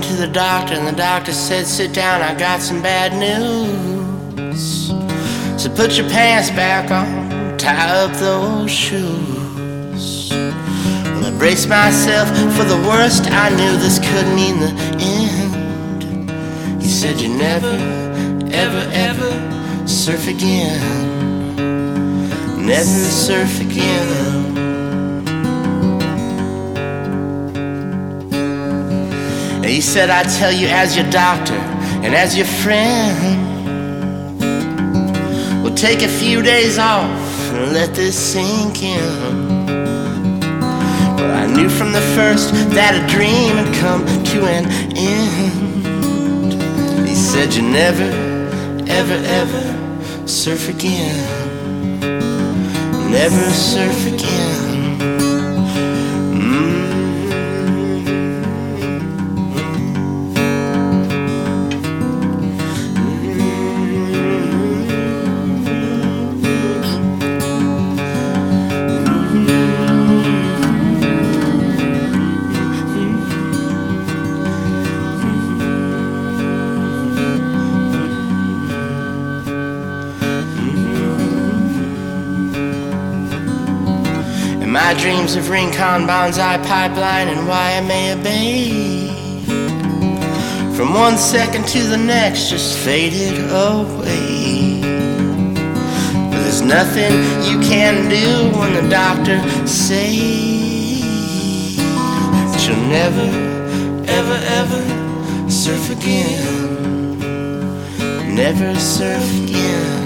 to the doctor, and the doctor said, sit down, I got some bad news. So put your pants back on, tie up those shoes. Well, I braced myself for the worst. I knew this could mean the end. He said, you never, ever, ever surf again. Never surf again. He said, I tell you as your doctor and as your friend, we'll take a few days off and let this sink in. Well, I knew from the first that a dream had come to an end. He said, you never, ever, ever surf again. Never surf again. My dreams of Rincon, Bonsai Pipeline, and Waimea Bay, from one second to the next, just faded away. But there's nothing you can do when the doctor says that you'll never, ever, ever surf again. Never surf again.